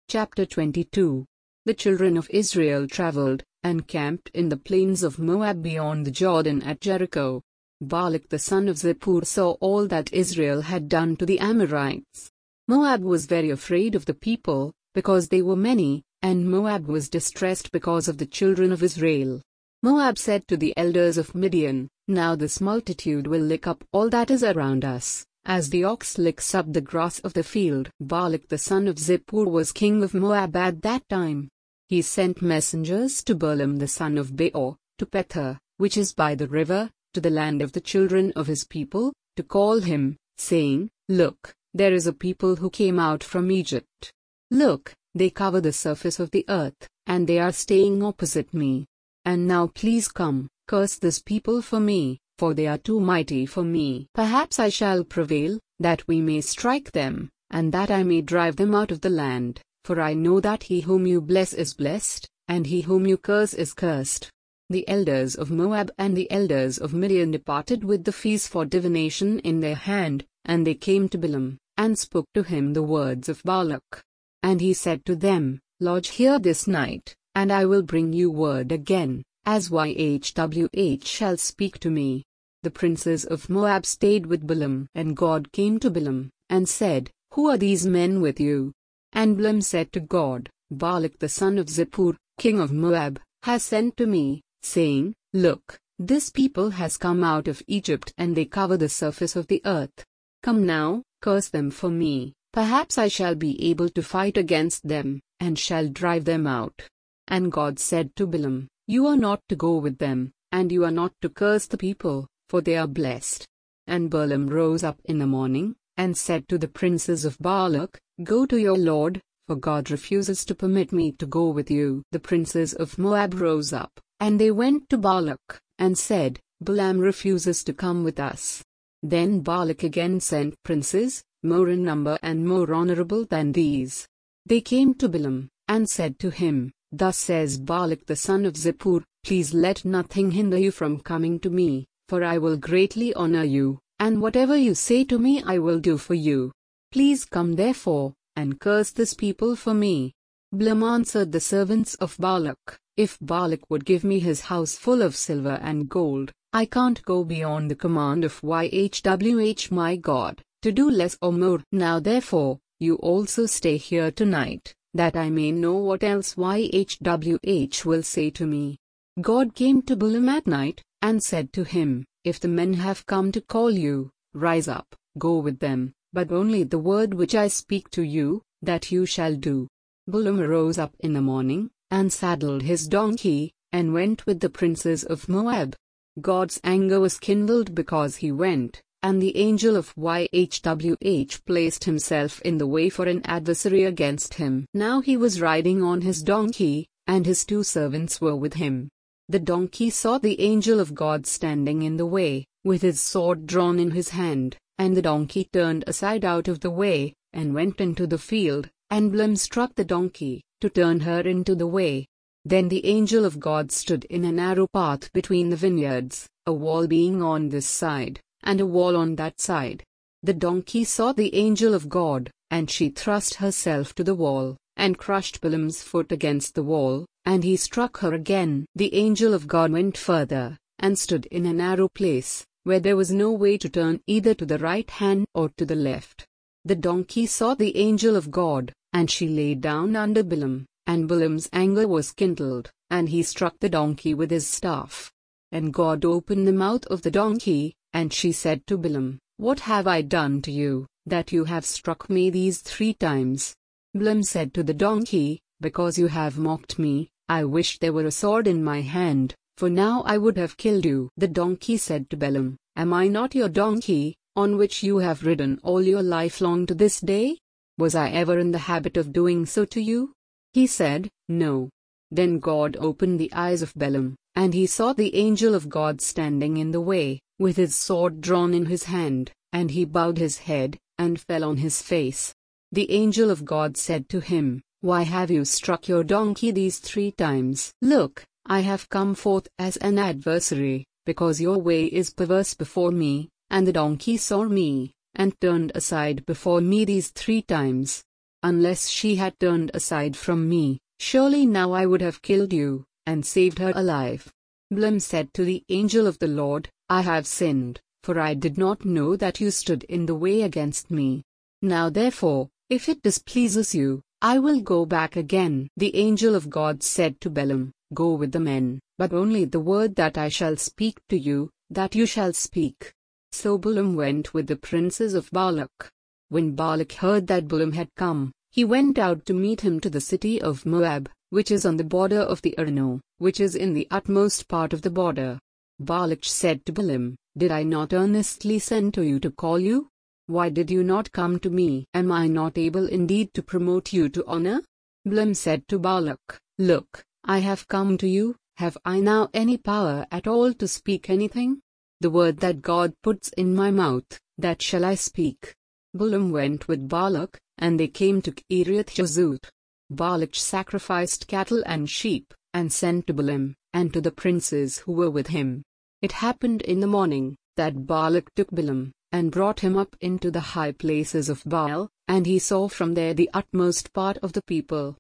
Chapter 22. The children of Israel traveled, and camped in the plains of Moab beyond the Jordan at Jericho. Balak the son of Zippor saw all that Israel had done to the Amorites. Moab was very afraid of the people, because they were many, and Moab was distressed because of the children of Israel. Moab said to the elders of Midian, "Now this multitude will lick up all that is around us, as the ox licks up the grass of the field." Balak the son of Zippor was king of Moab at that time. He sent messengers to Balaam the son of Beor, to Pethor, which is by the river, to the land of the children of his people, to call him, saying, "Look, there is a people who came out from Egypt. Look, they cover the surface of the earth, and they are staying opposite me. And now please come, curse this people for me, for they are too mighty for me. Perhaps I shall prevail, that we may strike them, and that I may drive them out of the land. For I know that he whom you bless is blessed, and he whom you curse is cursed." The elders of Moab and the elders of Midian departed with the fees for divination in their hand, and they came to Balaam, and spoke to him the words of Balak. And he said to them, "Lodge here this night, and I will bring you word again, as YHWH shall speak to me." The princes of Moab stayed with Balaam, and God came to Balaam, and said, "Who are these men with you?" And Balaam said to God, "Balak the son of Zippor, king of Moab, has sent to me, saying, Look, this people has come out of Egypt and they cover the surface of the earth. Come now, curse them for me, perhaps I shall be able to fight against them, and shall drive them out." And God said to Balaam, "You are not to go with them, and you are not to curse the people, for they are blessed." And Balaam rose up in the morning, and said to the princes of Balak, "Go to your lord, for God refuses to permit me to go with you." The princes of Moab rose up, and they went to Balak, and said, "Balaam refuses to come with us." Then Balak again sent princes, more in number and more honorable than these. They came to Balaam, and said to him, "Thus says Balak the son of Zippor, Please let nothing hinder you from coming to me, for I will greatly honor you, and whatever you say to me I will do for you. Please come therefore, and curse this people for me." Balaam answered the servants of Balak, "If Balak would give me his house full of silver and gold, I can't go beyond the command of YHWH my God, to do less or more. Now therefore, you also stay here tonight, that I may know what else YHWH will say to me." God came to Balaam at night, and said to him, "If the men have come to call you, rise up, go with them, but only the word which I speak to you, that you shall do." Balaam arose up in the morning, and saddled his donkey, and went with the princes of Moab. God's anger was kindled because he went, and the angel of YHWH placed himself in the way for an adversary against him. Now he was riding on his donkey, and his two servants were with him. The donkey saw the angel of God standing in the way, with his sword drawn in his hand, and the donkey turned aside out of the way, and went into the field, and Balaam struck the donkey, to turn her into the way. Then the angel of God stood in a narrow path between the vineyards, a wall being on this side, and a wall on that side. The donkey saw the angel of God, and she thrust herself to the wall, and crushed Balaam's foot against the wall, and he struck her again. The angel of God went further, and stood in a narrow place, where there was no way to turn either to the right hand or to the left. The donkey saw the angel of God, and she lay down under Balaam, and Balaam's anger was kindled, and he struck the donkey with his staff. And God opened the mouth of the donkey, and she said to Balaam, "What have I done to you, that you have struck me these 3 times? Balaam said to the donkey, "Because you have mocked me, I wish there were a sword in my hand, for now I would have killed you." The donkey said to Balaam, "Am I not your donkey, on which you have ridden all your life long to this day? Was I ever in the habit of doing so to you?" He said, "No." Then God opened the eyes of Balaam, and he saw the angel of God standing in the way, with his sword drawn in his hand, and he bowed his head, and fell on his face. The angel of God said to him, "Why have you struck your donkey these 3 times? Look, I have come forth as an adversary, because your way is perverse before me, and the donkey saw me, and turned aside before me these 3 times. unless she had turned aside from me, surely now I would have killed you, and saved her alive. Balaam said to the angel of the Lord, I have sinned, for I did not know that you stood in the way against me. Now therefore, if it displeases you, I will go back again. The angel of God said to Balaam, Go with the men, but only the word that I shall speak to you, that you shall speak. So Balaam went with the princes of Balak. When Balak heard that Balaam had come, he went out to meet him to the city of Moab, which is on the border of the Arno, which is in the utmost part of the border. Balak said to Balaam, Did I not earnestly send to you to call you? Why did you not come to me? Am I not able indeed to promote you to honor? Balaam said to Balak, Look, I have come to you, have I now any power at all to speak anything? The word that God puts in my mouth, that shall I speak. Balaam went with Balak, and they came to Kiriath-Jearim. Balak sacrificed cattle and sheep, and sent to Balaam, and to the princes who were with him. It happened in the morning, that Balak took Balaam, and brought him up into the high places of Baal, and he saw from there the utmost part of the people.